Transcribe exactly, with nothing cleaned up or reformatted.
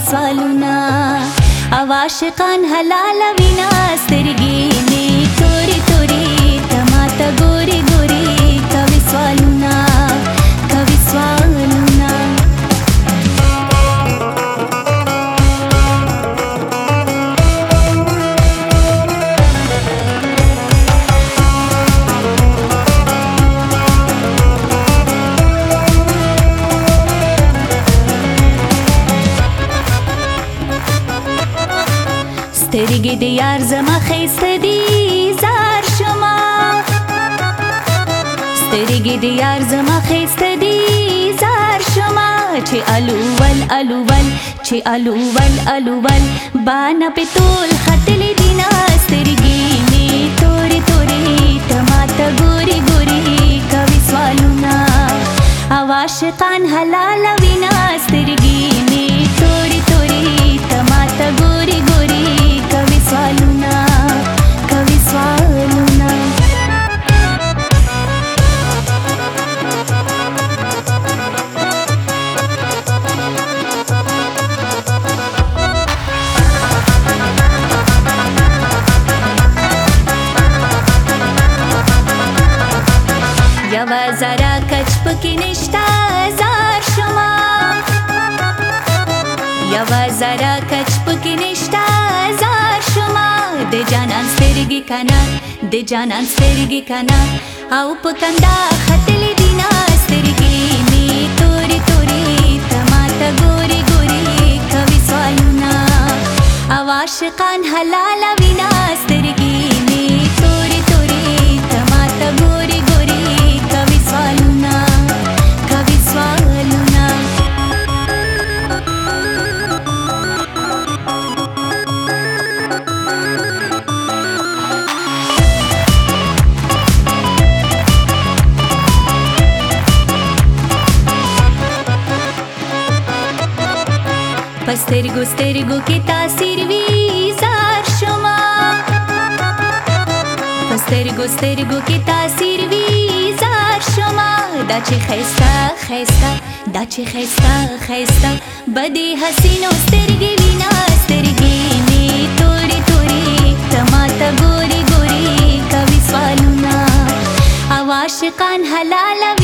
سوالونه او عاشقان حلال وینا سترګې مې تورې تورې ته ماته ګورې ګورې کوي سوالونه کوي سوالونه سترګې د یار زما ښایسته دي زار شمه سترګې د یار زما ښایسته دي زار شمه چې الول الول چې الول الول باڼه پې ټول ختلې دي نه سترګې مې تورې تورې ته ماته ګورې ګورې کوي سوالونه او عاشقان حلالوي نه سترګې مې تورې تورې ته ماته ګورې ګورې کوي سوالونه کوي سوالونه یوه ذره کچ پکې نشته زار شمه یوه ذره کچ پکې نشته زار شمه د جانان سترګې کنه د جانان سترګې کنه او په کنده ختلې دي نه سترګې مې تورې تورې ته ماته ګورې ګورې کوي سوالونه او عاشقان حلالوي نه سترګې مې تورې تورې ته ماته ګورې ګورې کوي سوالونه کوي سوالونه سترګو سترګو کې تاثیر وي زار شمه سترګو سترګو کې تاثیر وي زار شمه دا چې ښایسته ښایسته دا چې ښایسته ښایسته بدې حسینو سترګې وي نه سترګې مې تورې تورې ته ماته ګورې ګورې کوي سوالونه او عاشقان حلالوي